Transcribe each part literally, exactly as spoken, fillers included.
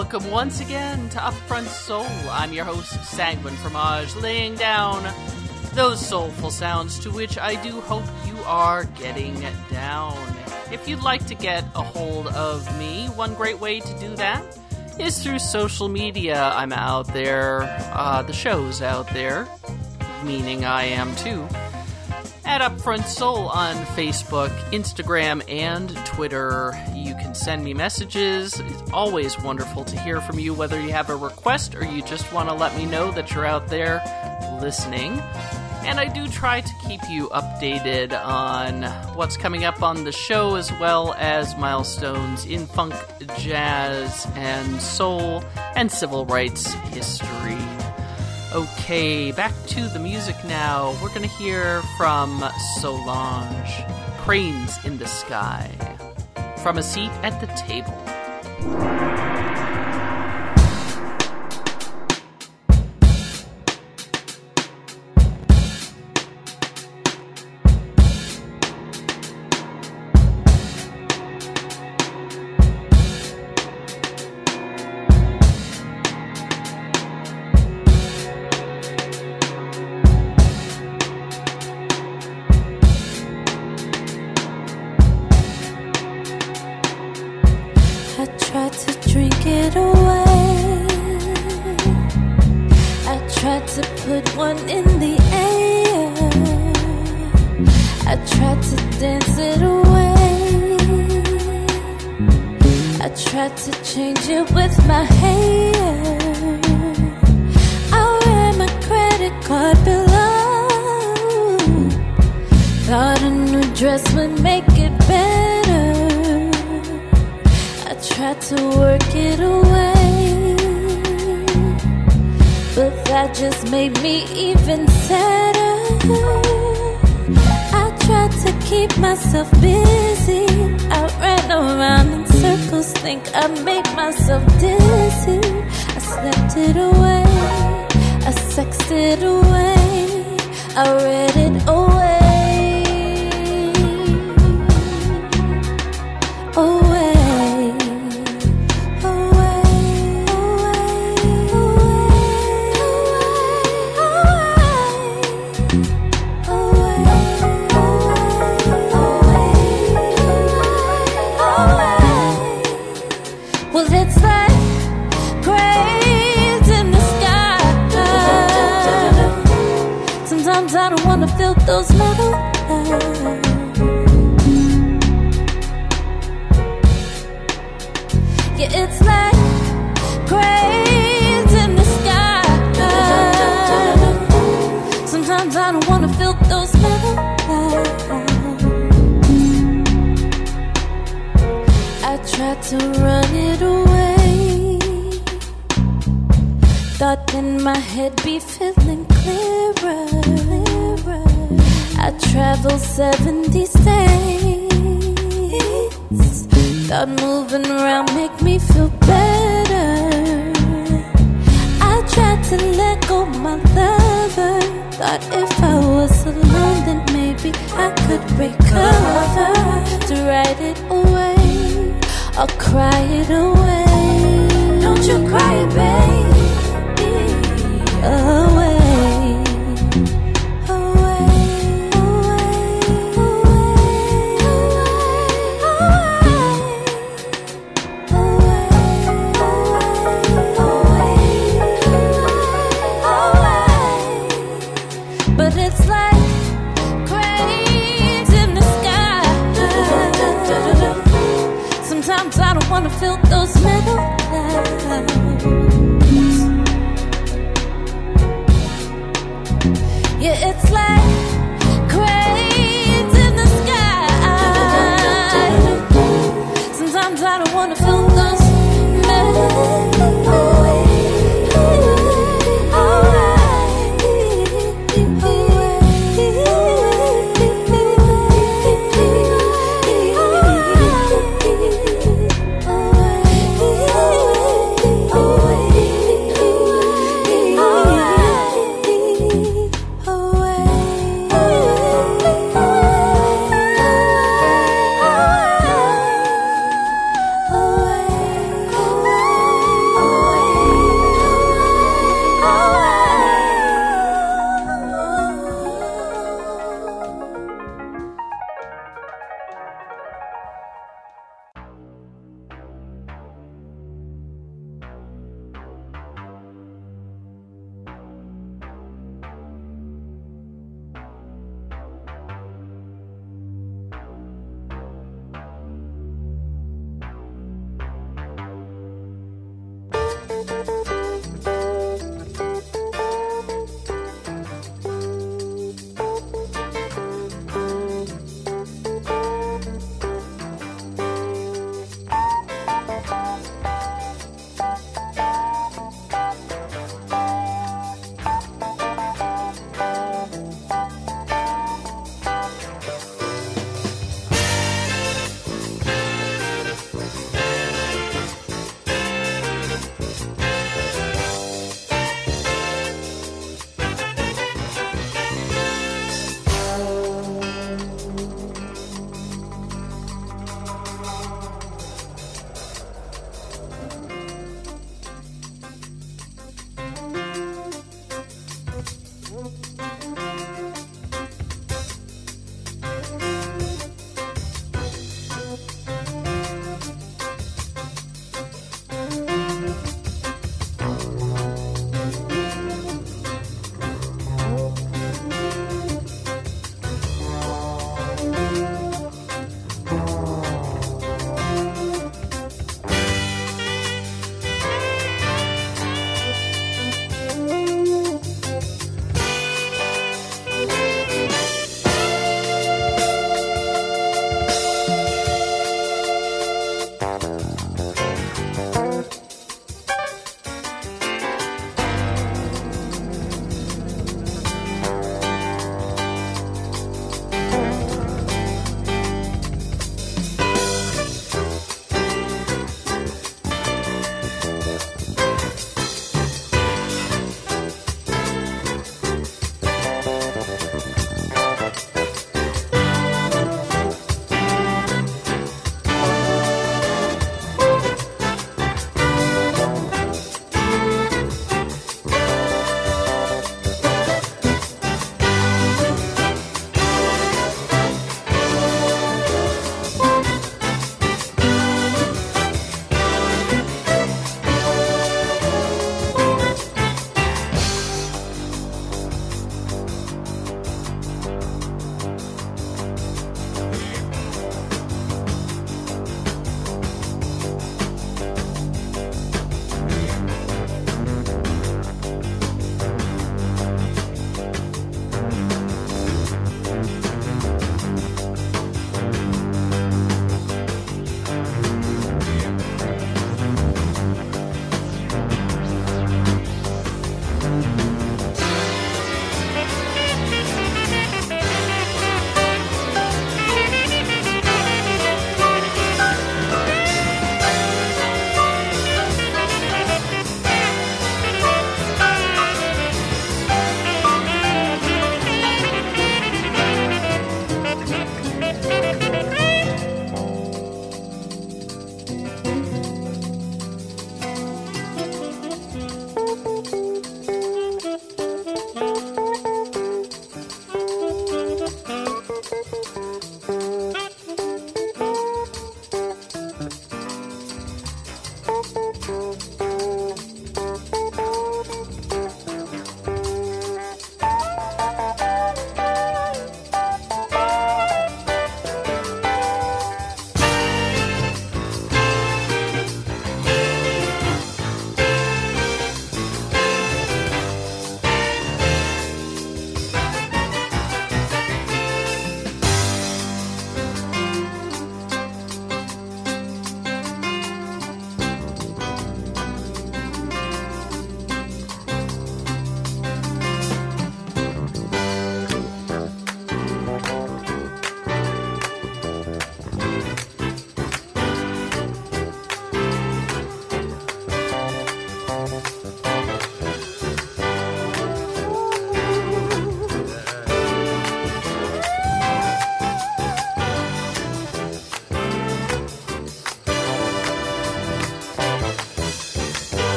welcome once again to Upfront Soul. I'm your host, Sanguine Fromage, laying down those soulful sounds to which I do hope you are getting down. If you'd like to get a hold of me, one great way to do that is through social media. I'm out there, uh, the show's out there, meaning I am too, at Upfront Soul on Facebook, Instagram, and Twitter. You can send me messages. It's always wonderful to hear from you, whether you have a request or you just want to let me know that you're out there listening. And I do try to keep you updated on what's coming up on the show, as well as milestones in funk, jazz, and soul, and civil rights history. Okay, back to the music now. We're going to hear from Solange, Cranes in the Sky, from a seat at the table.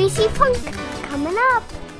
Crazy Funk coming up.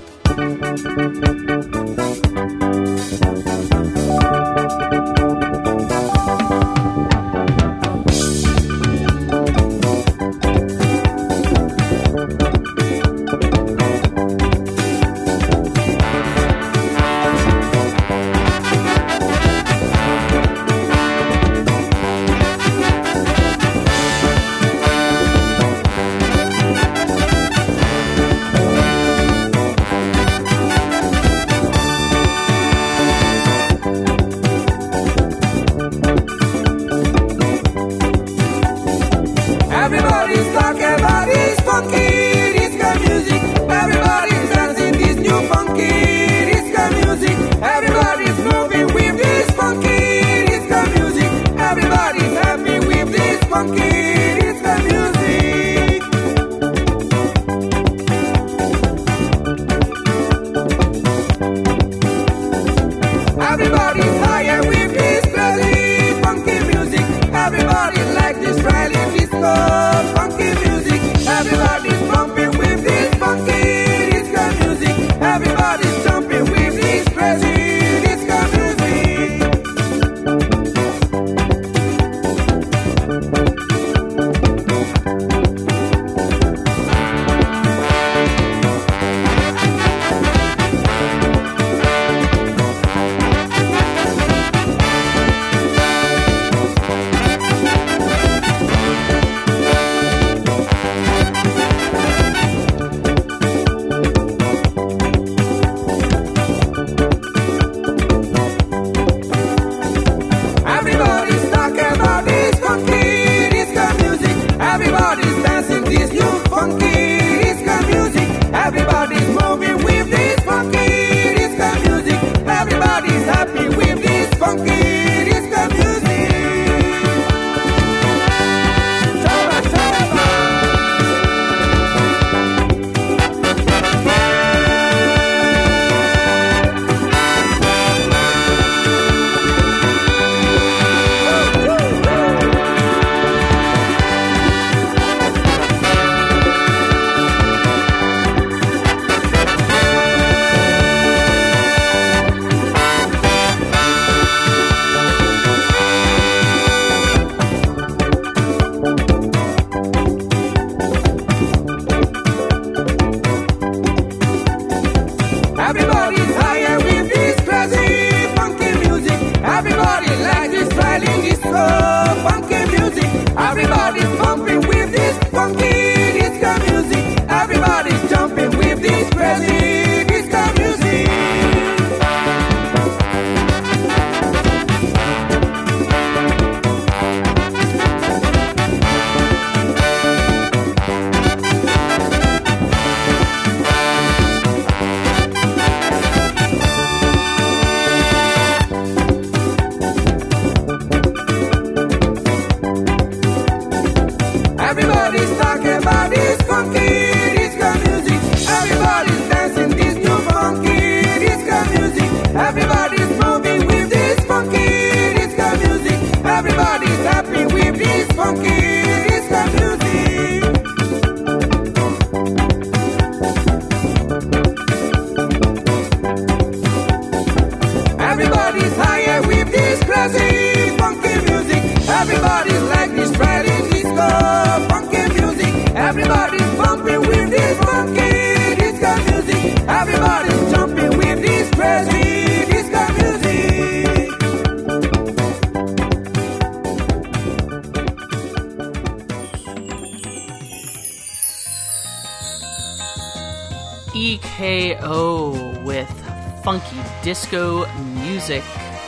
E K O with funky disco music.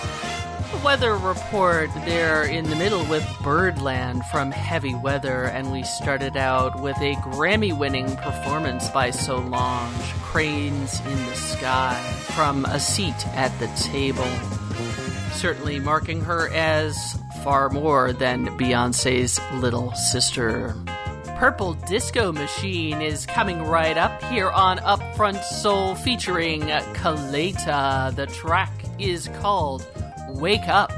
The weather report there in the middle with Birdland from Heavy Weather, and we started out with a Grammy-winning performance by Solange, Cranes in the Sky, from A Seat at the Table. Certainly marking her as far more than Beyoncé's little sister. Purple Disco Machine is coming right up here on Upfront Soul featuring Kaleta. The track is called Wake Up.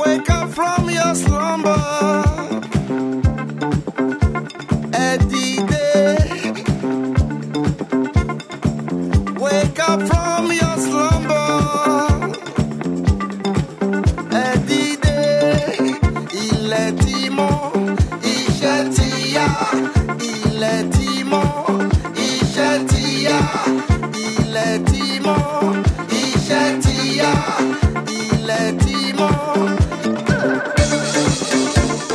Wake up from your slumber. Wake up from your slumber. Edide, ilẹ̀ ti mọ́, iṣẹ́ ti yá. Ilẹ̀ ti mọ́, iṣẹ́ ti yá. Ilẹ̀ ti mọ́, iṣẹ́ ti yá. Ilẹ̀ ti mọ́.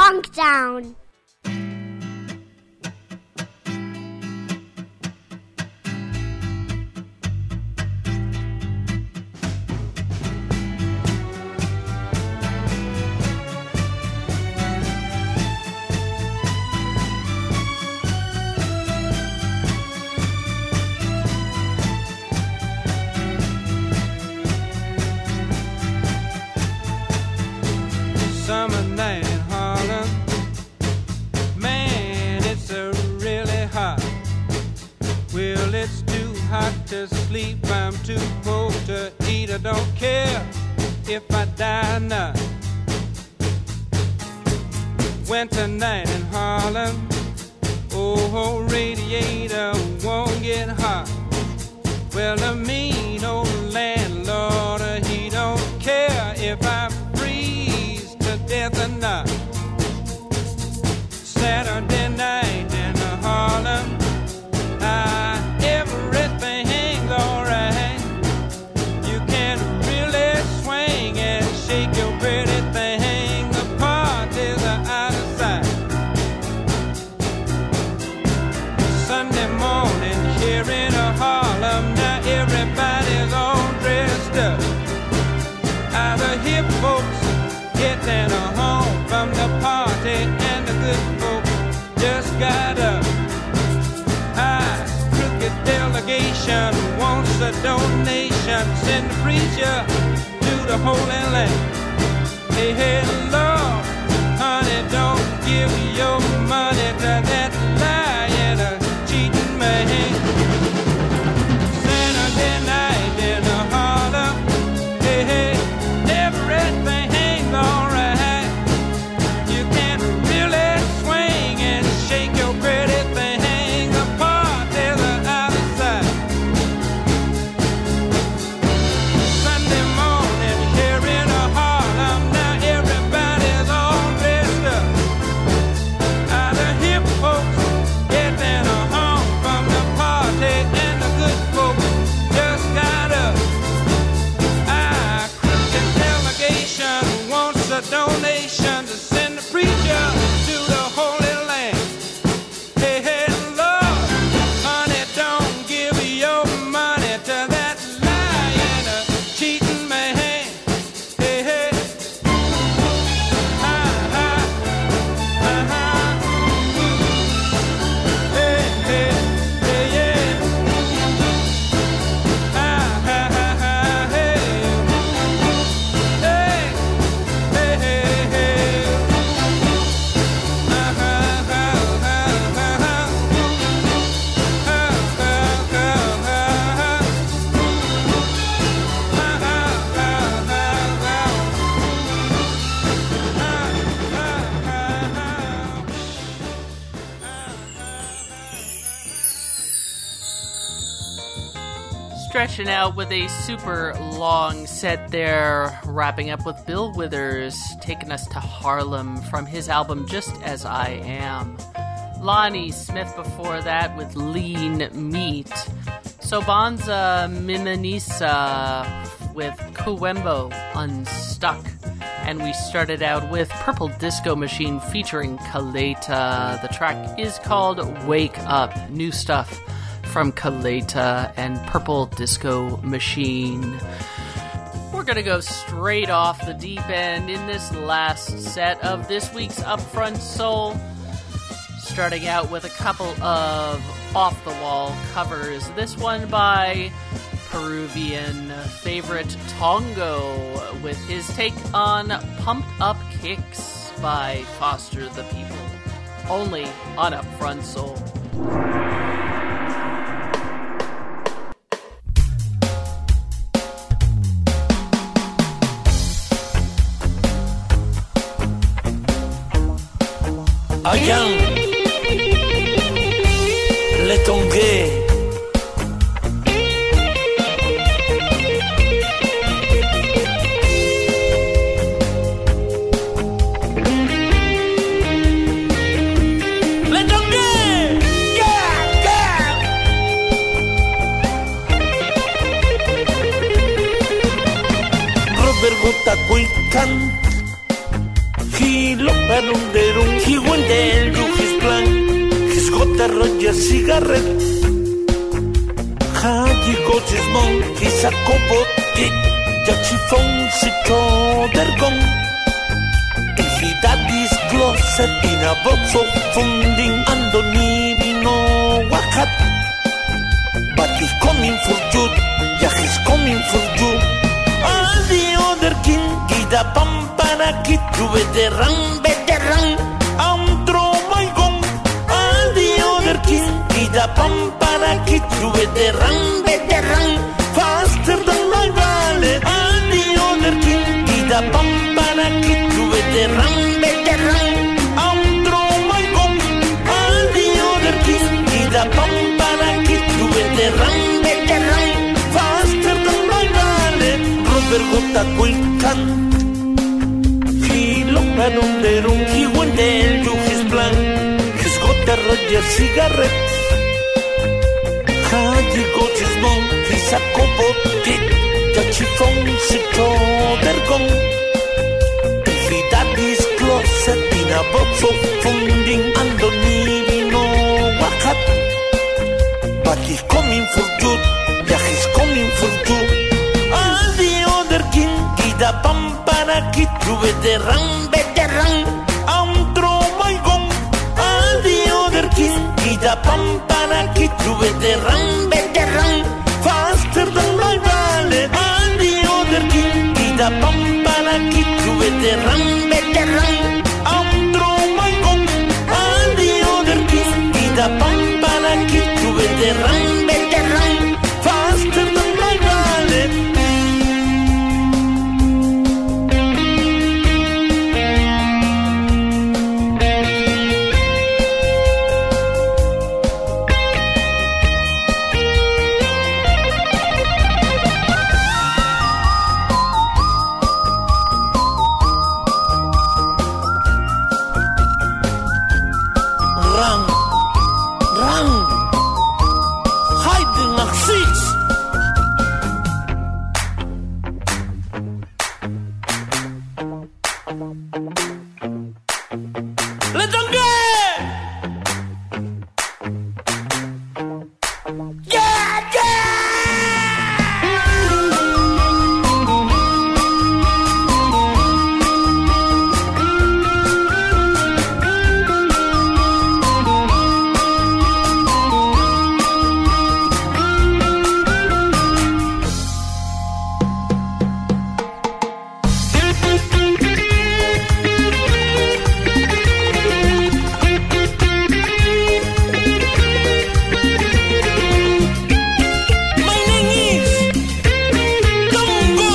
Funkdown. Summer night in Harlem, man, it's a really hot. Well, it's too hot to sleep, I'm too poor to eat. I don't care if I die or not. Winter night in Harlem, oh, radiator won't get hot. Well, the mean old landlord, he don't care if I death or not. Saturday night in Harlem, ah, everything's alright. You can really swing and shake your pretty thing. The parties are out of sight. Sunday morning here in Harlem, now everybody's all dressed up. All the hip folks getting a home from the party, and the good folk just got up. Our crooked delegation wants a donation. Send the preacher to the Holy Land. Hey, hey, Lord, honey, don't give your money to that lying, uh, cheating man. Saturday night in Harlem, hey, hey, everything alright. You can really swing and shake your pretty thing. The parties are out of sight. Sunday morning here in Harlem, now everybody's all dressed up. All the hip folks getting a home from the party, and the good folks just got up. Our crooked delegation wants a donation to send the preacher to the Holy Land. Hey, hey, Lord, honey, don't give your money to that lying, uh, cheating man. Hey, hey, ha, ha, ha, ha. Hey, hey, hey, yeah. Ha, ha, ha, ha, hey. Hey. Hey, hey, hey. Stretching out with a super long set there, wrapping up with Bill Withers, taking us to Harlem from his album Just As I Am. Lonnie Smith before that with Lean Meat. Sobanza Mimanisa with Kuwembo Unstuck. And we started out with Purple Disco Machine featuring Kaleta. The track is called Wake Up. New stuff from Kaleta and Purple Disco Machine. We're going to go straight off the deep end in this last set of this week's Upfront Soul. Starting out with a couple of off-the-wall covers. This one by Peruvian favorite Tongo with his take on Pumped Up Kicks by Foster the People. Only on Upfront Soul. Again, les Tongais. Les Tongais! Yeah, yeah! Robert Gota Kuikan, Hilo Hilogarunderum, Hiwendel, Yuhis Plan, Hisgota Roger Cigarette, Haji Gotismon, Hisakobot, Yachifon, Sito, Dergon, Daddy's closet in a box of funding, Andoni Vino Wakat. But he's coming for you, yeah, he's coming for you. All the other king, Gida Pampanaki, you veteran, veteran, Andro my gong. All the other king, Gida Pampanaki, you veteran, veteran, faster than my valet. All the other king, Gida Pampanaki, you veteran, veteran, Andro my gong. All the other king, Gida Pampanaki, you veteran, veteran, faster than my valet. Robert Gota Quilcan, Hilogarunderum, Hiwendel, Yuhis Plan, Hisgota Roger Cigarette, Haji Gotismon, Hisakobot, Yachifon, Sito, Dergon, Daddy's closet in a box of funding, Andoni Vino Wakat. But he's coming for you, yeah, he's coming for you. All the other king, Gida Pampanaki, you veteran, veteran, Andro my gong. All the other king, Gida Pampanaki, you veteran, veteran, faster than my valet. All the other king, Gida Pampanaki, you veteran, veteran, Andro my gong. All the other king, Gida Pampanaki, you veteran, veteran, faster than my valet. Run, run, hide in the seats. Let them go! Yeah, yeah! My name is Congo.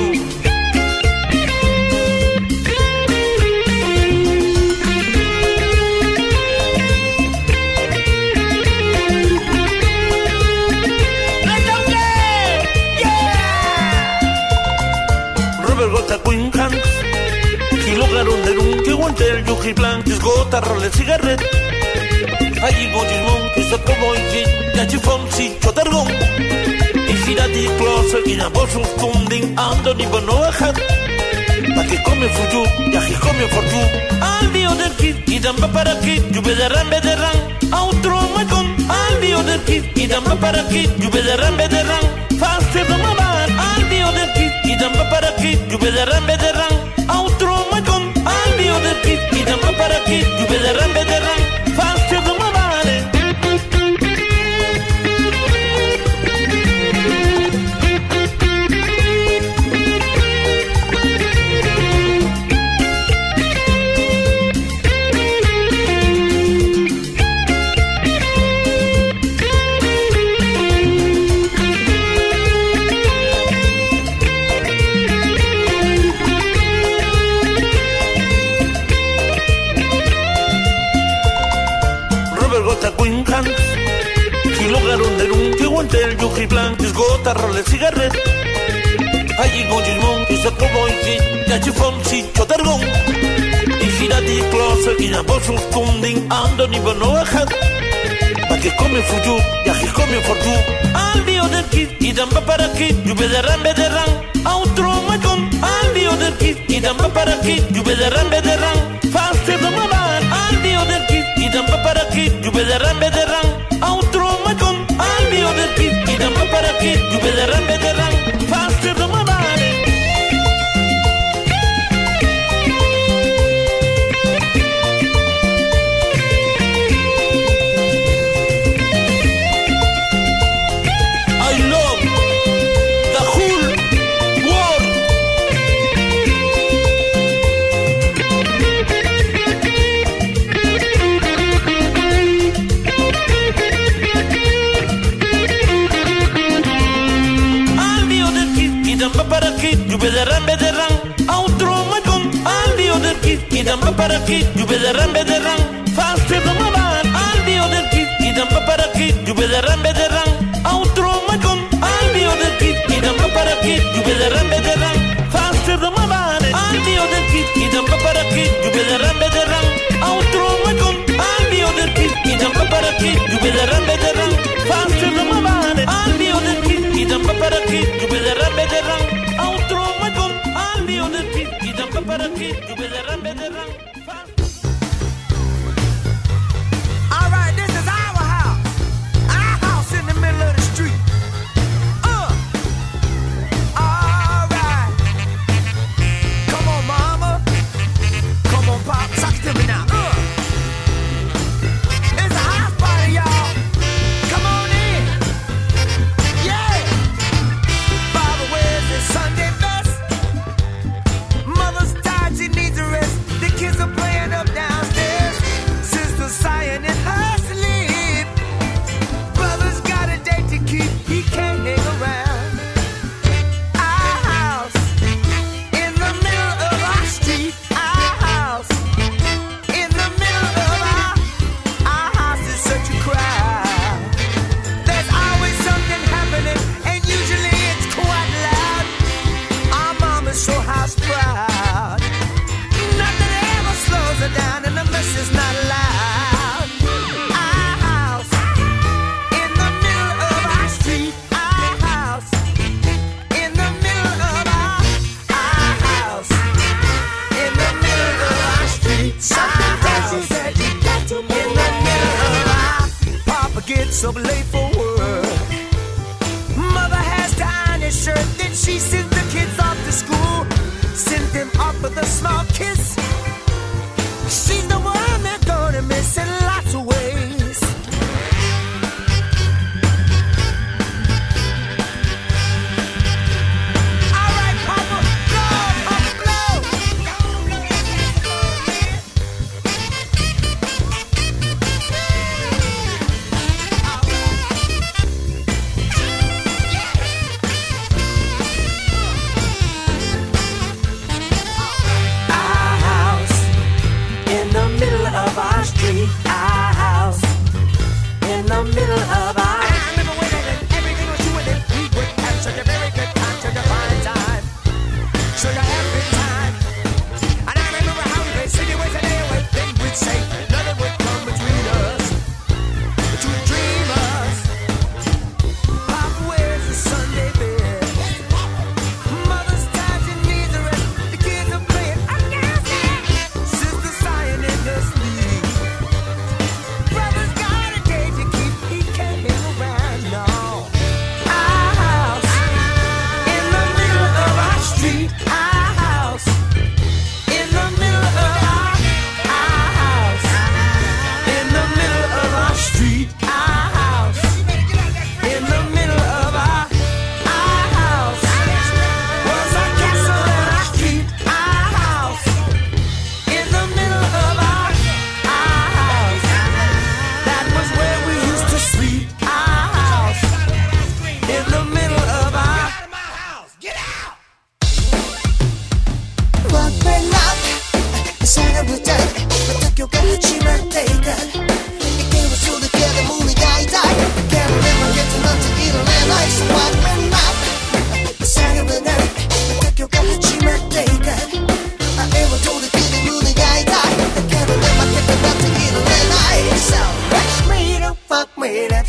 Let them go! Yeah! Robert Gota Queen Hanks, Hilogarunderum, Hiwendel, Yuhis Plan, Hisgota Roger Cigarette, Haji Gotismon, Hisakoboy, Yachifon, Sito, Dergon, Daddy's closet in a box of funding, Andoni Vino Wakat. But he's coming for you, yeah, he's coming for you. All the other kids, Gida Pampanaki, you veteran, veteran, Outro my gong. All the other kids, Gida Pampanaki, you veteran, veteran, faster than my van. All the other kids, Gida Pampanaki, you veteran, veteran, Outro my gong. All the other kids, Gida Pampanaki, you veteran, veteran, faster than my van. Queen Hanks, Hilogarunderum, Hiwendel, Yuhis Plan, Hisgota Roger Cigarette, Haji Gotismon, Hisakoboy, Yachifon, Sito, Dergon, Daddy's closet in a box of funding, Andoni Vino Wakat. But he's coming for you, yeah, he's coming for you. All the other kids, Gida Pampanaki, you veteran, veteran, Outro my gong. All the other kids, Gida Pampanaki, you veteran, veteran, faster than my man. All the other kids, eat them papara kid, you better run, better run. Outro my gun, all the other kids, eat them papara kid, you better run, better run. Faster than my man. You better run, better run. Outro my gun. All the other kids, eat them papara kid. You better run, better run. Faster than my man. All the other kids, eat them papara kid. You better run, better run. Outro my gun. All the other kids, eat them papara kid. You better run, better run. Faster than my man. All the other kids, eat them papara kid. You better run, better run. Outro my gun. All the other kids, eat them papara kid. You better run, better run. Faster than my man. All the other kids, eat them papara kid. You better run, better run. Outro my gun, all the other kids, eat them papara kid, you better run, better run. All right, this is our house, our house in the middle of the street. Uh, all right, come on, mama, come on, pop, talk to me now. Uh, it's a house party, y'all. Come on in, yeah. Father, where's the Sunday best? Mother's tired, she needs a rest. The kids are playing up downstairs. Sister's sighing in her sleep. Brother's got a date to keep, he can't hang around. Our house in the middle of our street. Our house in the middle of our Our house is such a crowd. There's always something happening, and usually it's quite loud. Our mom is so house proud. Nothing ever slows her down, and the mess is not loud. Our house in the middle of our street. Our house in the middle of our Our house in the middle of our street. Our house in the middle of our Papa gets up late for work. Mother has to iron his shirt, then she sends the kids off to school. Send them off with a small kiss. She's the one they're gonna miss in lots of ways. All right, Papa, blow, Papa, blow. Our house in the middle of our street. Our house in the middle of our I remember when everything was doing it. We would have such a very good time, such a fine time, such a happy time. And I remember how we would sit away today away. Then we'd say nothing would come between us, to dream us. Papa, where's the Sunday best? Mother's tired, she needs a rest. The kids are playing up downstairs. Sister's sighing in her sleep. Brother's got a date to keep, he can't hang around, no. Our house in the middle of our street. Our house in the middle of our Our house in the middle of our street. Our house in the middle of our Our house was a castle in our street. Our house in the middle of our Our house. That was where we used to sleep. Our house in the middle of our Rock me up, 사랑부터 학교가 하지만 내가 이 게임을 소득해도 문이 다이다 캐롤에만 getting up to 일어나 So rock me up, 사랑부터 학교가 하지만 내가 아에만 소득해도 문이 다이다 캐롤에만 getting up to 일어나 So rush me up, fuck me up.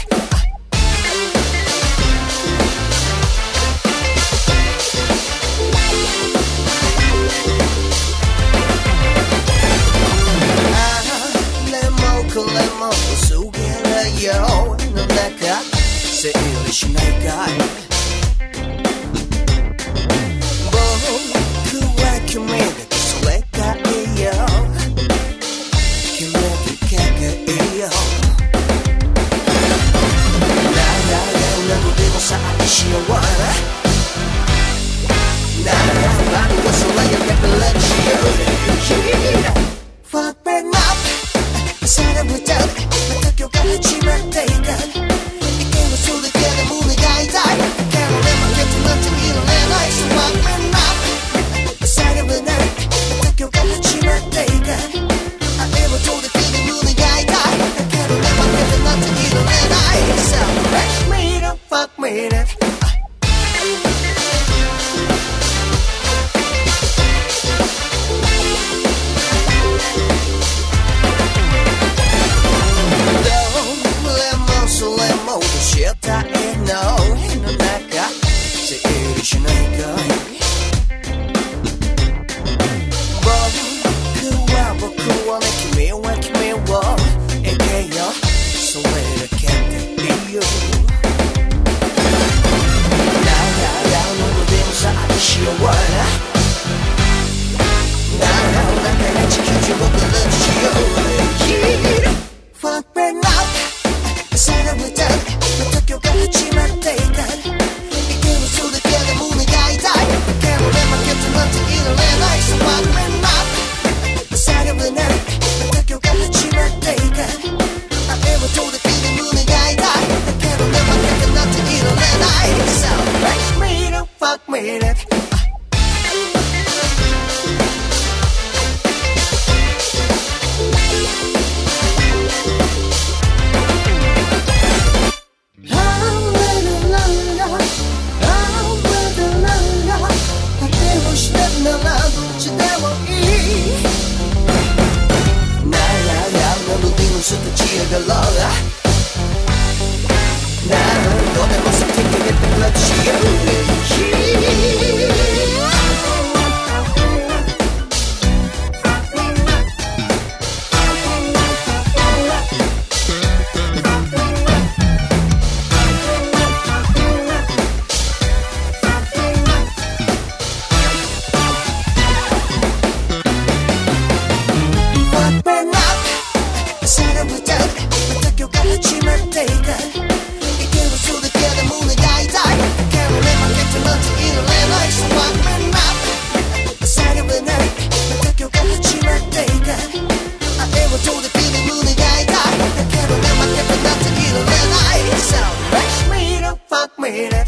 사랑 부탁 어떻게 하지만 내가 이게 무슨 느껴도 문을 다이다 Can't remember getting until you lay like someone man up 사랑 부탁 어떻게 하지만 내가 I ever told the feeling 문을 다이다 Can't remember getting until you lay like So rush me to fuck me that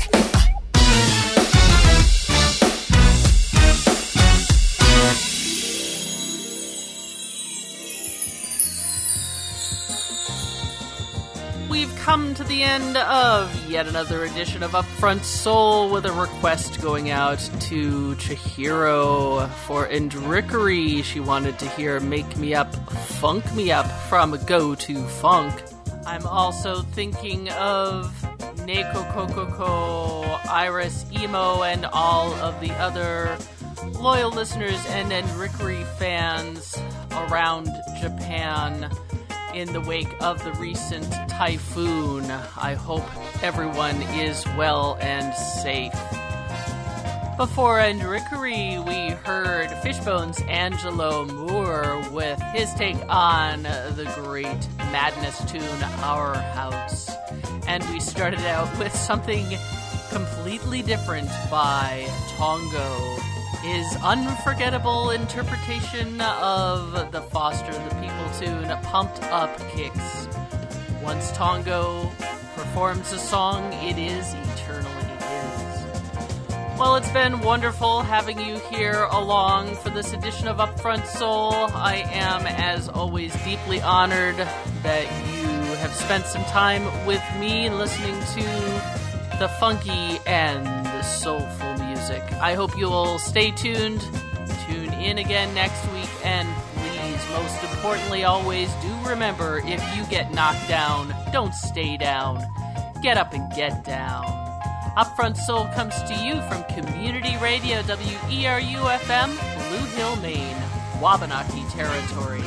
Come to the end of yet another edition of Upfront Soul with a request going out to Chihiro for Endrickery. She wanted to hear Make Me Up, Funk Me Up from Go To Funk. I'm also thinking of Neko Kokoko, Iris Emo, and all of the other loyal listeners and Endrickery fans around Japan in the wake of the recent typhoon. I hope everyone is well and safe. Before Endrickery, we heard Fishbone's Angelo Moore with his take on the great Madness tune, Our House. And we started out with something completely different by Tongo. His unforgettable interpretation of the Foster the People tune, Pumped Up Kicks. Once Tongo performs a song, it is eternally his. Well, it's been wonderful having you here along for this edition of Upfront Soul. I am, as always, deeply honored that you have spent some time with me listening to the funky and the soulful music. I hope you'll stay tuned, tune in again next week, and please, most importantly, always do remember, if you get knocked down, don't stay down. Get up and get down. Upfront Soul comes to you from Community Radio, W E R U F M, Blue Hill, Maine, Wabanaki Territory.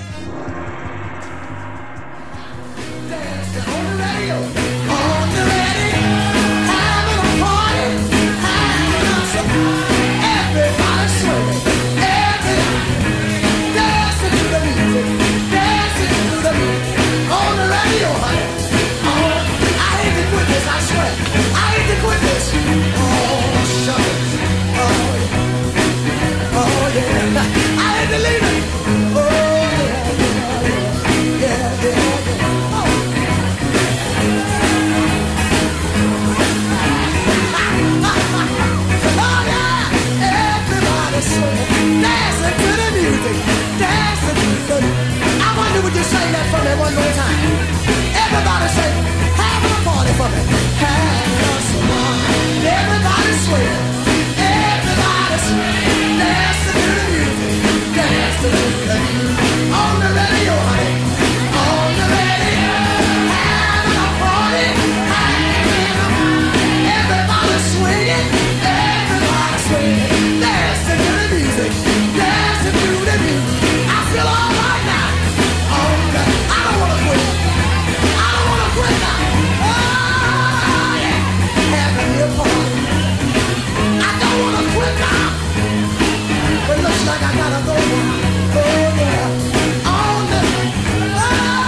Dance on the radio, on the radio, having a party, having a song. Everybody swing, everybody dancing to the music, dancing to the music. On the radio, honey. Oh, I hate to quit this, I swear. I hate to quit this. Oh, shucks. Oh, yeah. Oh, yeah. I hate to leave it. Oh, yeah, yeah, yeah, yeah, yeah. Oh. Oh, yeah. Everybody swing, dancing to the music, dancing to the music. I wonder would you say that for me one more time? Everybody say, having a party for me, having a song. Everybody swing, everybody swing, dancing to the music, dancing to the music. On the radio, honey, on the radio, having a party, having a party. Everybody swinging, everybody swinging, dancing to the music, dancing to the music. I feel all right now. Oh, I don't wanna quit. I don't wanna quit now. Oh, yeah. Having a party. I don't wanna quit now. But looks like I gotta go now. Oh, yeah. On the. Oh,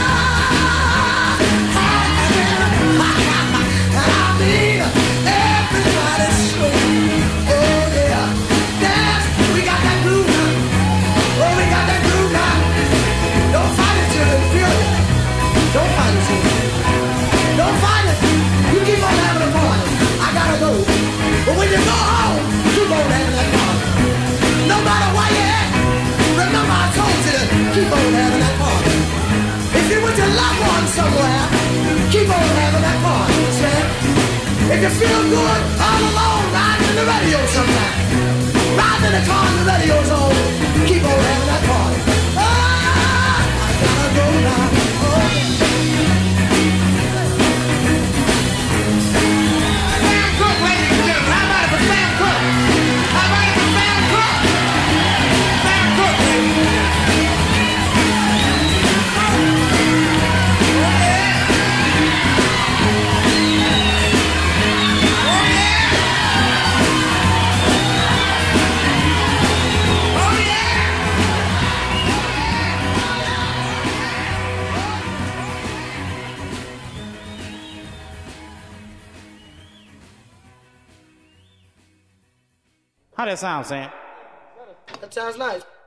I mean, everybody swing. Oh, yeah. Dance. We got that groove now. Oh, we got that groove now. Don't fight it till it's feel it. Don't fight it till Don't fight it. You keep on having a party. I gotta go. But when you go home, keep on having that party. No matter where you're at, remember I told you to keep on having that party. If you're with your loved one somewhere, keep on having that party. Understand? If you feel good all alone, riding in the radio sometime, riding in the car and the radio's on, keep on having that party. Ah, I gotta go now. Oh. Sam Cooke, ladies and gentlemen, how about it for Sam Cooke? How about it for Sam Cooke? Sam Cooke, ladies and gentlemen. Oh yeah! How that sound, Sam? That sounds nice.